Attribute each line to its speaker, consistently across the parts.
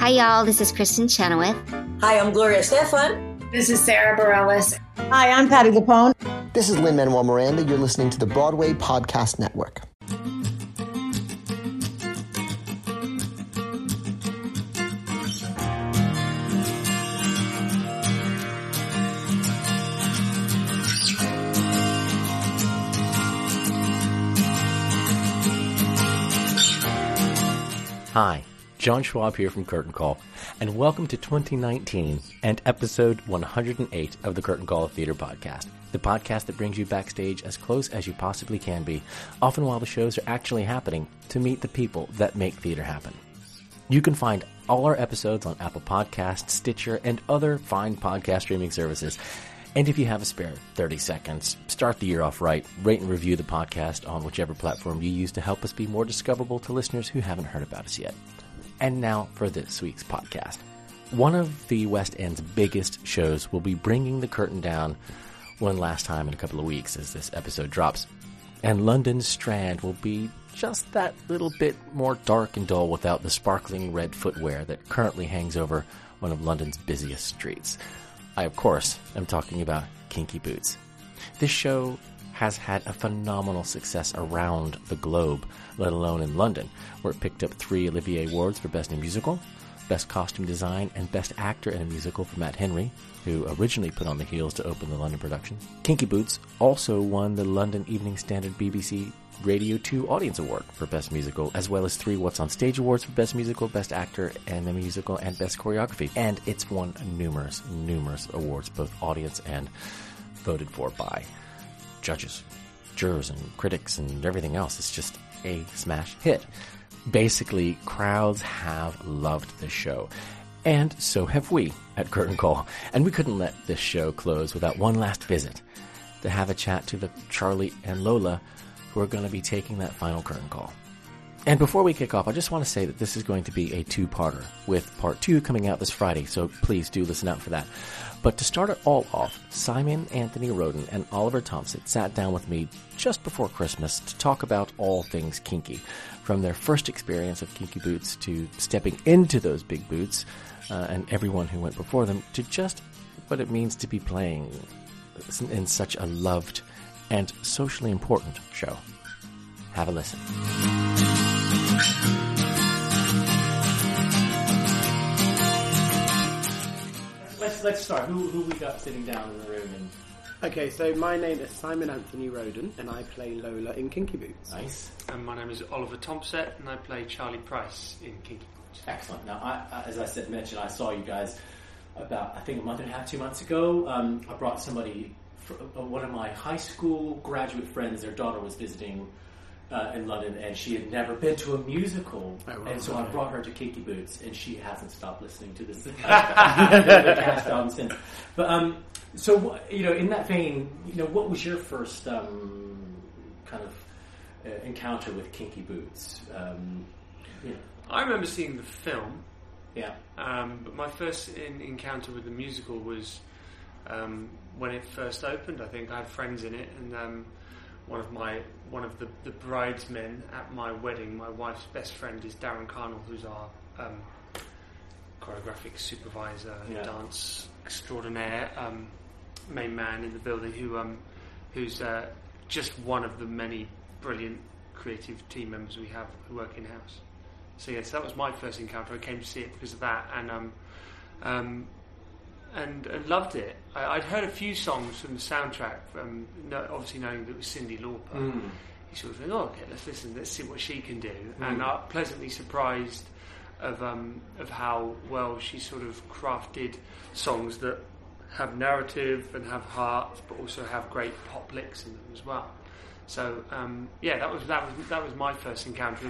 Speaker 1: Hi, y'all. This is Kristen Chenoweth.
Speaker 2: Hi, I'm Gloria Stefan.
Speaker 3: This is Sarah Bareilles.
Speaker 4: Hi, I'm Patti LuPone.
Speaker 5: This is Lin-Manuel Miranda. You're listening to the Broadway Podcast Network.
Speaker 6: Hi, John Schwab here from Curtain Call, and welcome to 2019 and episode 108 of the Curtain Call Theater Podcast, the podcast that brings you backstage as close as you possibly can be, often while the shows are actually happening, to meet the people that make theater happen. You can find all our episodes on Apple Podcasts, Stitcher, and other fine podcast streaming services. And if you have a spare 30 seconds, start the year off right, rate and review the podcast on whichever platform you use to help us be more discoverable to listeners who haven't heard about us yet. And now for this week's podcast. One of the West End's biggest shows will be bringing the curtain down one last time in a couple of weeks as this episode drops. And London's Strand will be just that little bit more dark and dull without the sparkling red footwear that currently hangs over one of London's busiest streets. I, of course, am talking about Kinky Boots. This show has had a phenomenal success around the globe, let alone in London, where it picked up 3 Olivier Awards for Best New Musical, Best Costume Design, and Best Actor in a Musical for Matt Henry, who originally put on the heels to open the London production. Kinky Boots also won the London Evening Standard BBC Radio 2 Audience Award for Best Musical, as well as 3 What's on Stage Awards for Best Musical, Best Actor in a Musical, and Best Choreography. And it's won numerous awards, both audience and voted for by judges, jurors, and critics, and everything else. It's just a smash hit. Basically, crowds have loved this show. And so have we at Curtain Call. And we couldn't let this show close without one last visit to have a chat to the Charlie and Lola who are going to be taking that final curtain call. And before we kick off, I just want to say that this is going to be a 2-parter, with part 2 coming out this Friday, so please do listen out for that. But to start it all off, Simon Anthony Roden and Oliver Thompson sat down with me just before Christmas to talk about all things kinky, from their first experience of Kinky Boots to stepping into those big boots, and everyone who went before them, to just what it means to be playing in such a loved and socially important show. Have a listen. Let's start. Who we got sitting down in the room?
Speaker 7: Okay, so my name is Simon Anthony Roden, and I play Lola in Kinky Boots.
Speaker 6: Nice.
Speaker 8: And my name is Oliver Thompson, and I play Charlie Price in Kinky Boots.
Speaker 6: Excellent. Now, I as I mentioned, I saw you guys about, I think, a month and a half, 2 months ago. I brought somebody, one of my high school graduate friends. Their daughter was visiting in London, and she had never been to a musical, and so I brought her to Kinky Boots, and she hasn't stopped listening to this cast album since. But so in that vein, what was your first kind of encounter with Kinky Boots?
Speaker 8: I remember seeing the film.
Speaker 6: Yeah.
Speaker 8: But my first encounter with the musical was when it first opened. I think I had friends in it, and one of the bridesmen at my wedding, my wife's best friend, is Darren Carnell, who's our choreographic supervisor, dance extraordinaire, main man in the building, who's just one of the many brilliant creative team members we have who work in house. So yes, that was my first encounter. I came to see it because of that, and loved it. I'd heard a few songs from the soundtrack, obviously knowing that it was Cyndi Lauper. You sort of think, okay, let's listen, let's see what she can do. And I'm pleasantly surprised of how well she sort of crafted songs that have narrative and have heart, but also have great pop licks in them as well. So that was my first encounter,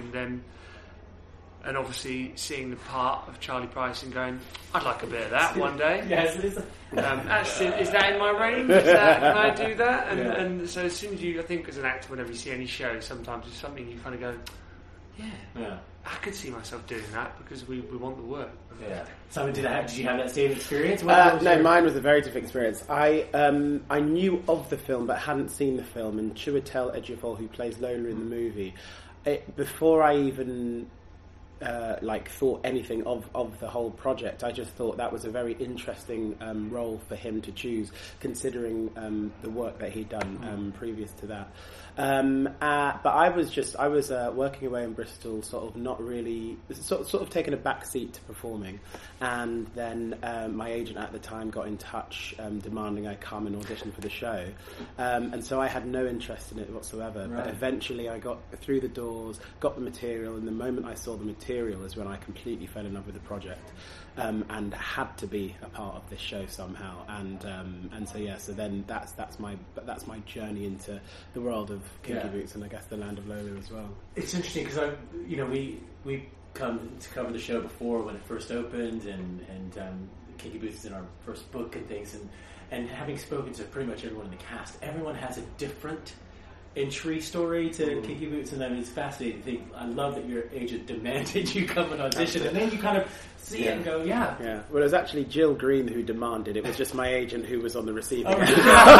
Speaker 8: and obviously seeing the part of Charlie Price and going, I'd like a bit of that one day.
Speaker 6: Yes, it is.
Speaker 8: Is that in my range? Can I do that? And so as soon as I think as an actor, whenever you see any show, sometimes it's something you kind of go, yeah. I could see myself doing that because we want the work.
Speaker 6: Yeah. Simon, did you have that same experience?
Speaker 7: No, mine was a very different experience. I knew of the film but hadn't seen the film, and Chiwetel Ejiofor, who plays Lola in the movie, before I even thought anything of the whole project. I just thought that was a very interesting role for him to choose, considering the work that he'd done previous to that. But I was working away in Bristol, sort of not really, sort of taking a back seat to performing, and then my agent at the time got in touch, demanding I come and audition for the show, and so I had no interest in it whatsoever. Right. But eventually I got through the doors, got the material, and the moment I saw the material is when I completely fell in love with the project. And had to be a part of this show somehow, and so then that's my journey into the world of Kinky Boots, and I guess the land of Lola as well.
Speaker 6: It's interesting because we come to cover the show before when it first opened, and Kinky Boots is in our first book and things, and having spoken to pretty much everyone in the cast, everyone has a different entry story to Kinky Boots, and I mean, it's fascinating. I love that your agent demanded you come and audition, and then you kind of see it and go, yeah.
Speaker 7: Well, it was actually Jill Green who demanded. It was just my agent who was on the receiving end.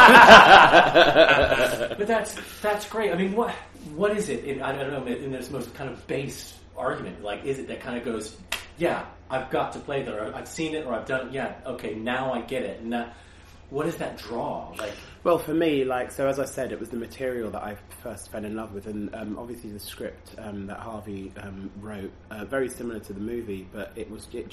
Speaker 6: But that's great. I mean, what is it? I don't know. In this most kind of base argument, like, is it that kind of goes, yeah, I've got to play that, or I've seen it, or I've done it. Yeah, okay, now I get it, and that. What does that draw?
Speaker 7: Well, for me, so as I said, it was the material that I first fell in love with, and obviously the script that Harvey wrote, very similar to the movie, but it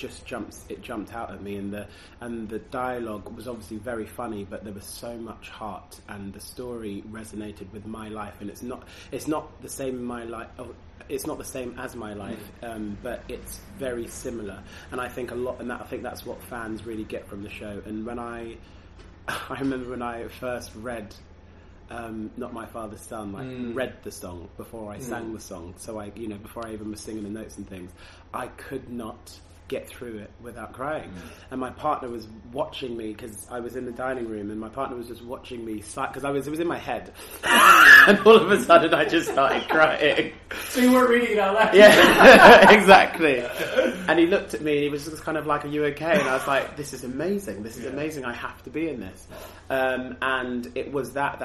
Speaker 7: jumped out at me, and the dialogue was obviously very funny, but there was so much heart, and the story resonated with my life, and it's not the same in my life. It's not the same as my life, but it's very similar, and I think I think that's what fans really get from the show. And when I remember when I first read Not My Father's Son, read the song before I sang the song, so before I even was singing the notes and things, I could not get through it without crying. And my partner was watching me, because I was in the dining room, and my partner was just watching me, because it was in my head, and all of a sudden I just started crying.
Speaker 6: So you weren't reading it out loud?
Speaker 7: Yeah, exactly. And he looked at me and he was just kind of like, are you okay? And I was like, this is amazing, I have to be in this. And it was that's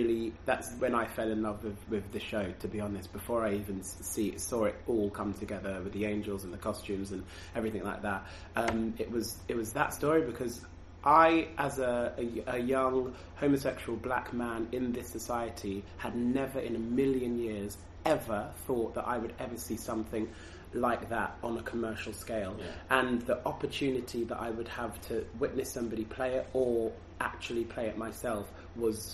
Speaker 7: when I fell in love with the show, to be honest, before I even saw it all come together with the angels and the costumes and everything like that. It was that story, because I, as a young homosexual black man in this society, had never in a million years ever thought that I would ever see something like that on a commercial scale. And the opportunity that I would have to witness somebody play it or actually play it myself was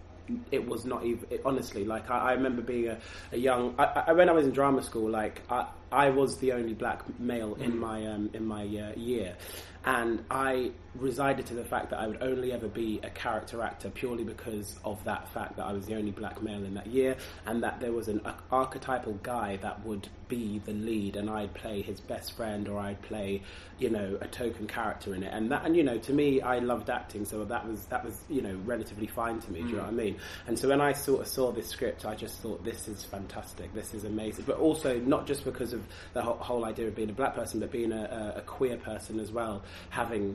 Speaker 7: not even, honestly, I remember being a young, when I was in drama school, I was the only black male in my year, and I resided to the fact that I would only ever be a character actor purely because of that fact that I was the only black male in that year, and that there was an archetypal guy that would be the lead, and I'd play his best friend, or I'd play, a token character in it, and to me, I loved acting, so that was relatively fine to me. Do you know what I mean? And so when I sort of saw this script, I just thought, this is fantastic, this is amazing, but also not just because of the whole idea of being a black person, but being a queer person as well, having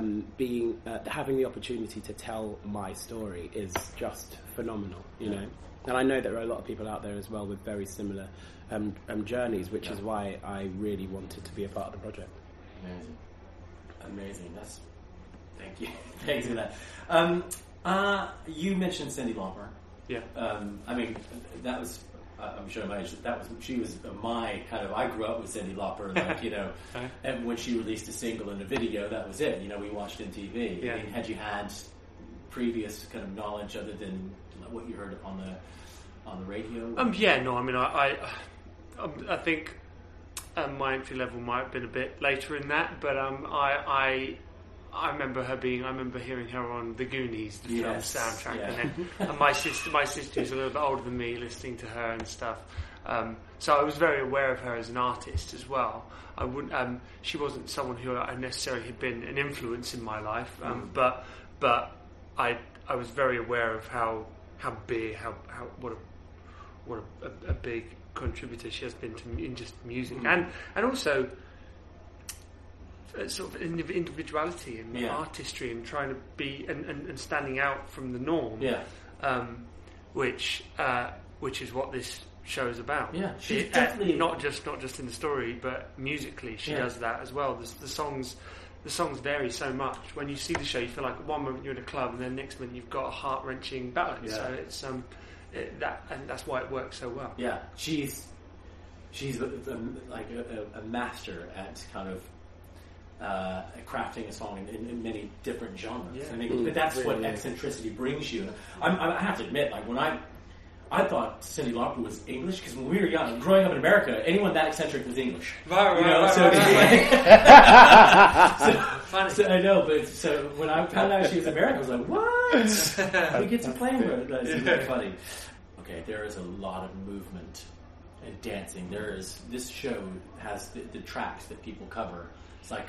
Speaker 7: the opportunity to tell my story is just phenomenal, know. And I know there are a lot of people out there as well with very similar journeys, which is why I really wanted to be a part of the project.
Speaker 6: Amazing. Thank you. Thanks for that. You mentioned Cyndi Lauper.
Speaker 8: Yeah.
Speaker 6: I mean, that was. I'm sure she was my kind of. I grew up with Cyndi Lauper, and when she released a single and a video, that was it. We watched on TV.
Speaker 8: Yeah.
Speaker 6: I mean, had you had previous kind of knowledge other than what you heard on the radio?
Speaker 8: Yeah, no. I mean, I think my entry level might have been a bit later in that, but I remember her I remember hearing her on The Goonies, the film soundtrack, and my sister who's a little bit older than me, listening to her and stuff. So I was very aware of her as an artist as well. I wouldn't. She wasn't someone who I necessarily had been an influence in my life, but I was very aware of how big, what a big contributor she has been in just music, and also sort of individuality and artistry, and trying to be and standing out from the norm, which is what this show is about.
Speaker 3: Yeah, she's definitely
Speaker 8: not just in the story, but musically she does that as well. The songs vary so much. When you see the show, you feel like one moment you're in a club, and then next minute you've got a heart-wrenching ballad.
Speaker 3: Yeah.
Speaker 8: So it's and that's why it works so well.
Speaker 3: Yeah, she's like a master at kind of crafting a song in many different genres.
Speaker 8: Yeah.
Speaker 3: I mean, but that's really what eccentricity brings you. I have to admit, like when I thought Cyndi Lauper was English because when we were young, growing up in America, anyone that eccentric was English.
Speaker 8: Right.
Speaker 3: So I know, but so when I found out she was American, I was like, what? We get to play with it. That's really funny. Okay, there is a lot of movement and dancing. This show has the tracks that people cover. It's like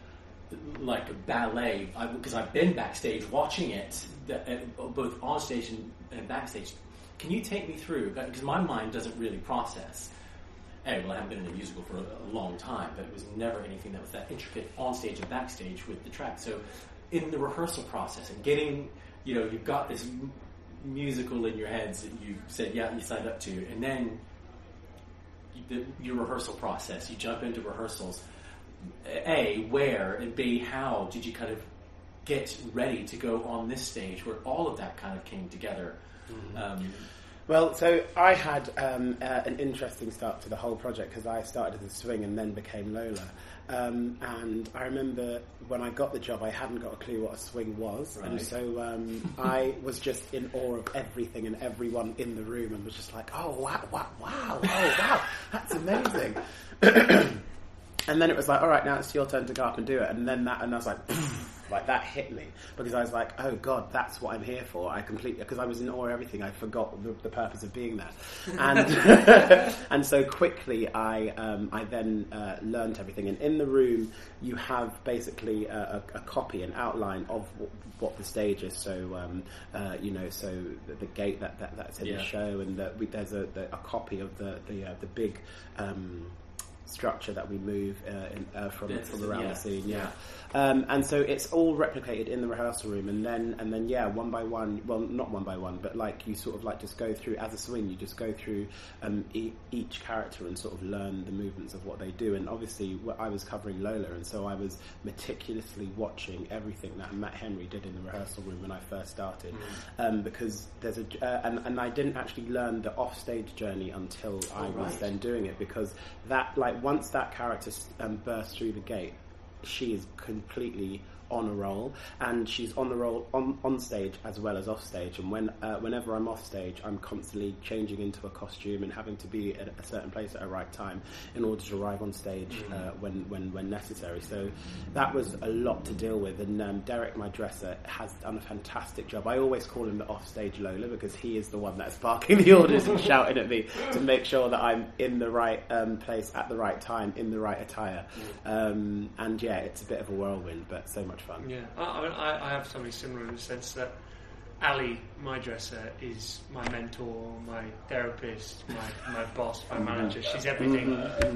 Speaker 3: a ballet, because I've been backstage watching it, both on stage and backstage. Can you take me through? Because my mind doesn't really process. I haven't been in a musical for a long time, but it was never anything that was that intricate on stage and backstage with the track. So, in the rehearsal process and getting, you've got this musical in your heads that you said, you signed up to, and then your rehearsal process. You jump into rehearsals. A, where, and B, how did you kind of get ready to go on this stage where all of that kind of came together?
Speaker 7: Well, so I had an interesting start to the whole project because I started as a swing and then became Lola. And I remember when I got the job, I hadn't got a clue what a swing was. Right. And so I was just in awe of everything and everyone in the room and was just like, oh, wow, that's amazing. And then it was like, all right, now it's your turn to go up and do it. And then I was like that hit me because I was like, oh God, that's what I'm here for. Because I was in awe of everything, I forgot the purpose of being there. And and so quickly I then learned everything. And in the room, you have basically a copy, an outline of what the stage is. So so the gate that's in the show, and there's a copy of the big structure that we move from around the scene, and so it's all replicated in the rehearsal room, and then one by one, well, not one by one, but like you sort of like just go through as a swing, you just go through each character and sort of learn the movements of what they do. And obviously I was covering Lola, and so I was meticulously watching everything that Matt Henry did in the rehearsal room when I first started, because there's and I didn't actually learn the offstage journey until I was then doing it, because that, like, once that character bursts through the gate, she is completely on a roll, and she's on the roll on stage as well as off stage. And whenever I'm off stage, I'm constantly changing into a costume and having to be at a certain place at a right time in order to arrive on stage when necessary. So that was a lot to deal with. And Derek, my dresser, has done a fantastic job. I always call him the offstage Lola because he is the one that's barking the orders and shouting at me to make sure that I'm in the right place at the right time in the right attire. And it's a bit of a whirlwind, but so much fun.
Speaker 8: Yeah, I have something similar in the sense that Ali, my dresser, is my mentor, my therapist, my boss, my manager. She's everything.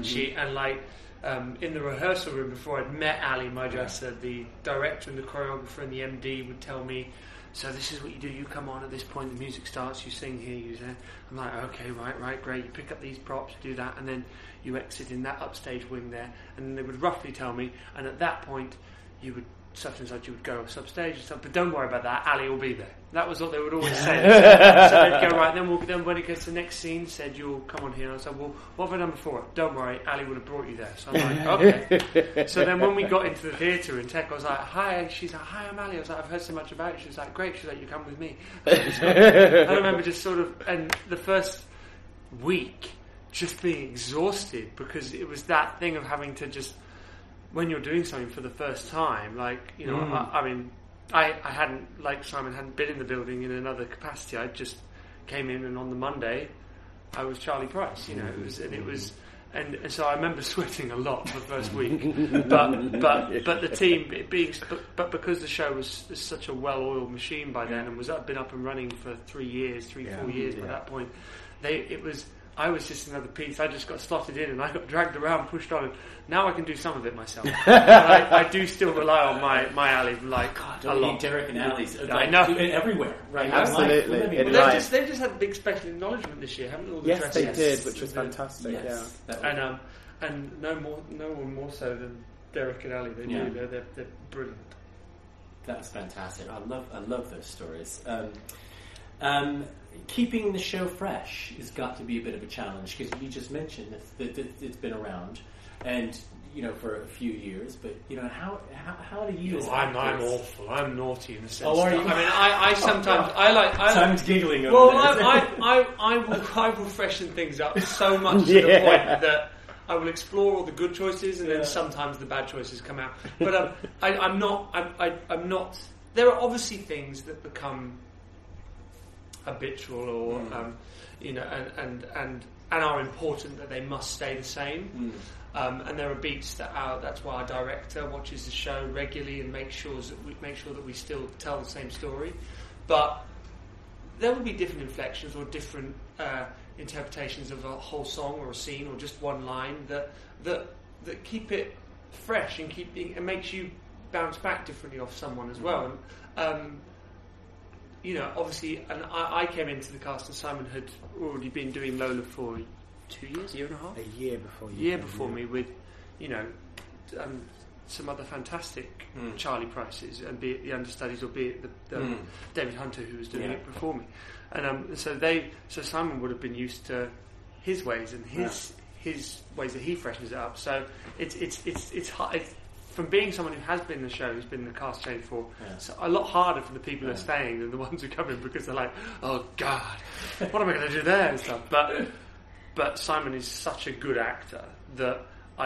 Speaker 8: In the rehearsal room before I'd met Ali, my dresser, the director and the choreographer and the MD would tell me, so this is what you do, you come on at this point, the music starts, you sing here, you there. I'm like, okay, right, great, you pick up these props, do that, and then you exit in that upstage wing there, and then they would roughly tell me, and at that point you would such and such, you would go substage and stuff, but don't worry about that, Ali will be there. That was what they would always say. So they'd go, right, then when it gets to the next scene, said, you'll come on here. And I said, well, what have I done before? Don't worry, Ali would have brought you there. So I'm like, okay. So then when we got into the theatre in Tech, I was like, hi. She's like, hi, I'm Ali. I was like, I've heard so much about you. She was like, great. She's like, you come with me. I remember just sort of, and the first week just being exhausted because it was that thing of having to just, when you're doing something for the first time, like, you know, I hadn't, like Simon, hadn't been in the building in another capacity. I just came in, and on the Monday, I was Charlie Price. You know, and so I remember sweating a lot for the first week. but the team but because the show was such a well-oiled machine by then, and been up and running for 3 years, 4 years by that point, I was just another piece. I just got slotted in and I got dragged around, pushed on, and now I can do some of it myself. I do still rely on my alley like a lot.
Speaker 3: Derek and Ali's.
Speaker 8: I know.
Speaker 3: Everywhere. Right.
Speaker 7: Absolutely.
Speaker 8: They've just had a big special acknowledgement this year, haven't all the
Speaker 7: Yes,
Speaker 8: dresses?
Speaker 7: they did, which was fantastic.
Speaker 3: Yes.
Speaker 7: Yeah.
Speaker 8: And no one more so than Derek and Ali. They do. They're brilliant.
Speaker 3: That's fantastic. I love those stories. Keeping the show fresh has got to be a bit of a challenge, because you just mentioned that it's been around, and for a few years. But how do you?
Speaker 8: I'm awful. I'm naughty in the sense.
Speaker 3: Oh, are you?
Speaker 8: I mean, I sometimes
Speaker 3: Simon's giggling over
Speaker 8: well,
Speaker 3: there.
Speaker 8: I will freshen things up so much to the point that I will explore all the good choices, and then sometimes the bad choices come out. But I'm not. There are obviously things that become habitual, or and are important that they must stay the same. And there are beats that's why our director watches the show regularly and makes sure that we still tell the same story. But there will be different inflections or different interpretations of a whole song or a scene or just one line that keep it fresh and and makes you bounce back differently off someone as well. And obviously, and I came into the cast, and Simon had already been doing Lola for 2 years, year and a half,
Speaker 7: A year before
Speaker 8: me, with some other fantastic Charlie Prices, and be it the understudies or be it the David Hunter who was doing it before me, and so Simon would have been used to his ways and his ways that he freshens it up. So it's hard. From being someone who has been in the show, who's been in the cast chain for, it's a lot harder for the people who are staying than the ones who come in, because they're like, oh God, what am I going to do there and stuff. But Simon is such a good actor that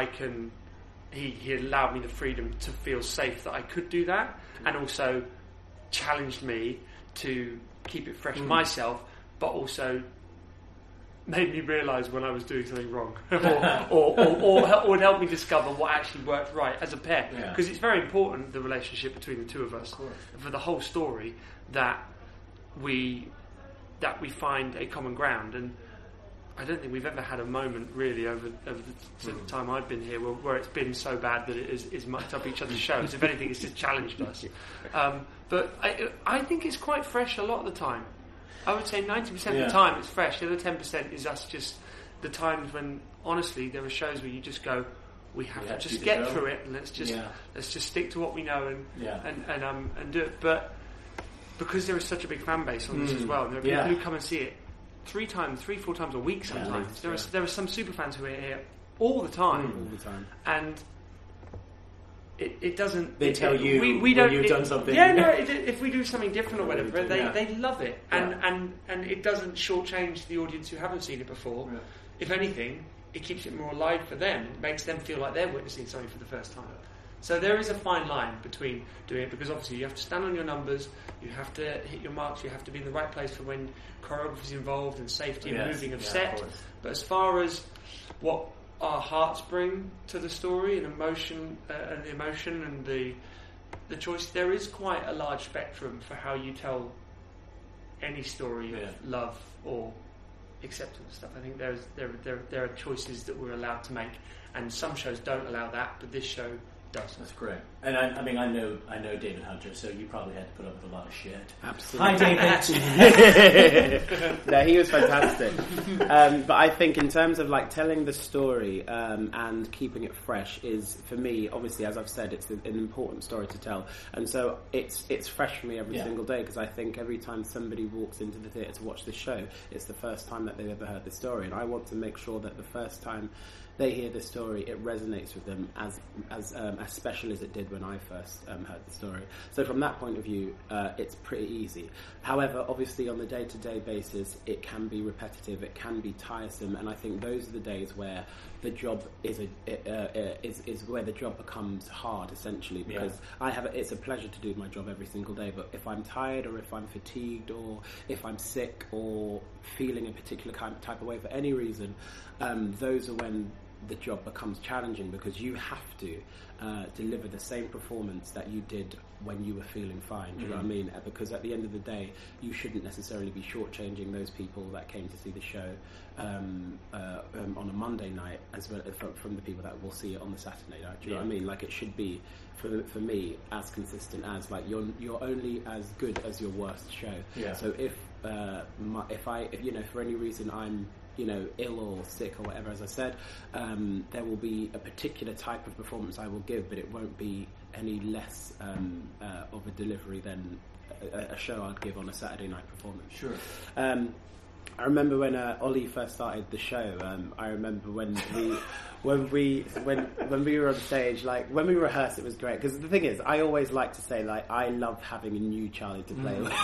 Speaker 8: he allowed me the freedom to feel safe that I could do that, and also challenged me to keep it fresh myself, but also made me realise when I was doing something wrong, or would help me discover what actually worked right as a pair. Because it's very important, the relationship between the two of us, for the whole story, that we find a common ground. And I don't think we've ever had a moment really over the time I've been here where it's been so bad that it is mucked up each other's shows. If anything, it's just challenged us. But I think it's quite fresh a lot of the time. I would say 90% of the time it's fresh. The other 10% is us just the times when, honestly, there are shows where you just go, we have to just get through it, and let's just stick to what we know and do it. But because there is such a big fan base on this as well, there are people who come and see it 3, 4 times a week sometimes. There are some super fans who are here all the time, and it doesn't.
Speaker 3: They tell you
Speaker 8: we don't.
Speaker 3: You've done something.
Speaker 8: If we do something different or whatever, they love it, and it doesn't shortchange the audience who haven't seen it before. Yeah. If anything, it keeps it more alive for them. It makes them feel like they're witnessing something for the first time. So there is a fine line between doing it, because obviously you have to stand on your numbers, you have to hit your marks, you have to be in the right place for when choreography is involved and safety and moving of set. But as far as what our hearts bring to the story and emotion and the choice, there is quite a large spectrum for how you tell any story of love or acceptance stuff. I think there are choices that we're allowed to make, and some shows don't allow that, but this show does.
Speaker 3: That's great. And I know David Hunter, so you probably had to put up with a lot of shit.
Speaker 7: Absolutely.
Speaker 3: Hi, David.
Speaker 7: No, he was fantastic. But I think in terms of like telling the story and keeping it fresh is, for me, obviously, as I've said, it's an important story to tell, and so it's fresh for me every single day, because I think every time somebody walks into the theatre to watch the show, it's the first time that they've ever heard the story, and I want to make sure that the first time they hear the story, it resonates with them as special as it did when I first heard the story. So from that point of view, it's pretty easy. However, obviously on the day-to-day basis, it can be repetitive, it can be tiresome, and I think those are the days where the job is where the job becomes hard, essentially, because it's a pleasure to do my job every single day, but if I'm tired or if I'm fatigued or if I'm sick or feeling a particular type of way for any reason, those are when the job becomes challenging, because you have to deliver the same performance that you did when you were feeling fine. Do you know what I mean? Because at the end of the day, you shouldn't necessarily be shortchanging those people that came to see the show on a Monday night, as well from the people that will see it on the Saturday night. Do you know what I mean? Like, it should be for me as consistent as, like, you're only as good as your worst show. Yeah. So if you know, for any reason I'm, you know, ill or sick or whatever, as I said, there will be a particular type of performance I will give, but it won't be any less of a delivery than a show I'd give on a Saturday night performance.
Speaker 3: Sure.
Speaker 7: I remember when Ollie first started the show. I remember when we were on stage, like when we rehearsed, it was great, because the thing is, I always like to say, like, I love having a new Charlie to play with,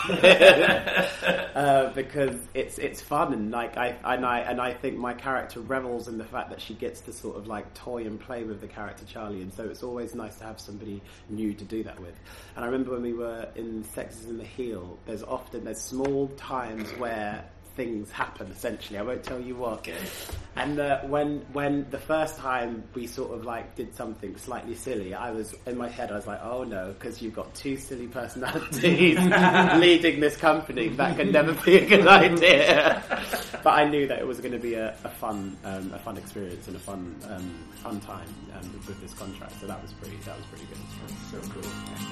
Speaker 7: because it's fun, and like I think my character revels in the fact that she gets to sort of like toy and play with the character Charlie, and so it's always nice to have somebody new to do that with. And I remember when we were in Sex is in the Heel, there's small times where things happen, essentially. I won't tell you what. Okay. And when the first time we sort of like did something slightly silly, I was in my head, I was like, oh no, because you've got two silly personalities leading this company. That can never be a good idea. But I knew that it was going to be a fun experience and a fun time with this contract. So that was pretty good. So cool.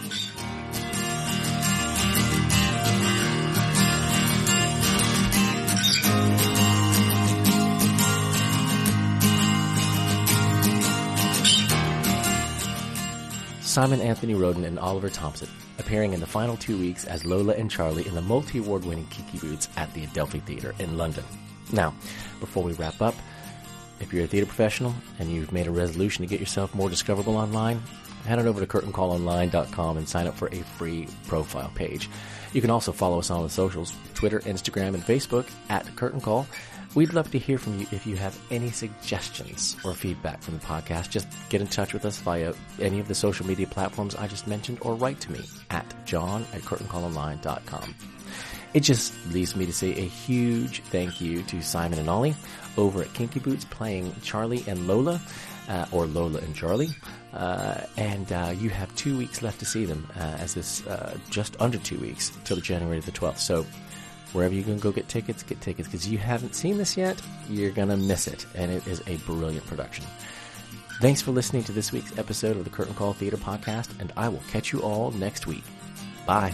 Speaker 6: Simon Anthony Roden and Oliver Thompson, appearing in the final 2 weeks as Lola and Charlie in the multi-award-winning Kiki Boots at the Adelphi Theatre in London. Now, before we wrap up, if you're a theatre professional and you've made a resolution to get yourself more discoverable online, head on over to curtaincallonline.com and sign up for a free profile page. You can also follow us on the socials, Twitter, Instagram, and Facebook at Curtain Call. We'd love to hear from you if you have any suggestions or feedback from the podcast. Just get in touch with us via any of the social media platforms I just mentioned, or write to me at john@curtaincallonline.com. It just leaves me to say a huge thank you to Simon and Ollie over at Kinky Boots, playing Charlie and Lola, or Lola and Charlie. And you have 2 weeks left to see them, as this just under 2 weeks till January the 12th. So wherever you can go get tickets, because you haven't seen this yet, you're going to miss it, and it is a brilliant production. Thanks for listening to this week's episode of the Curtain Call Theatre Podcast, and I will catch you all next week. Bye.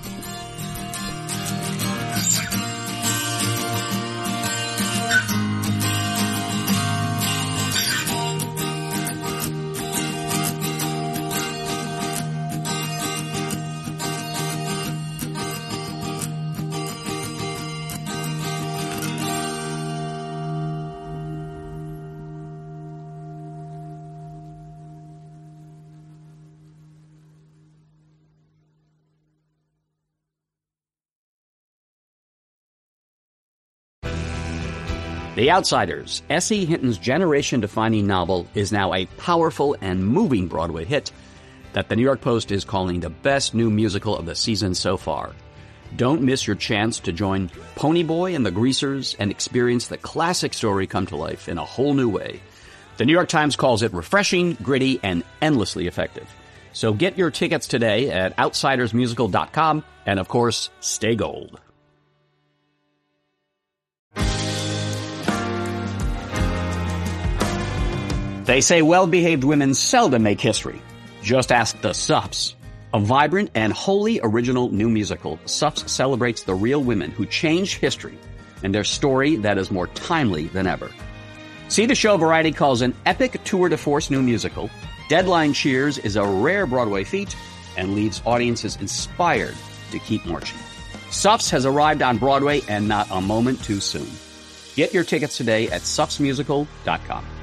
Speaker 4: The Outsiders, S.E. Hinton's generation-defining novel, is now a powerful and moving Broadway hit that the New York Post is calling the best new musical of the season so far. Don't miss your chance to join Ponyboy and the Greasers and experience the classic story come to life in a whole new way. The New York Times calls it refreshing, gritty, and endlessly effective. So get your tickets today at outsidersmusical.com, and of course, stay gold. They say well-behaved women seldom make history. Just ask the Suffs. A vibrant and wholly original new musical, Suffs celebrates the real women who changed history and their story that is more timely than ever. See the show Variety calls an epic tour de force new musical. Deadline cheers is a rare Broadway feat and leaves audiences inspired to keep marching. Suffs has arrived on Broadway, and not a moment too soon. Get your tickets today at suffsmusical.com.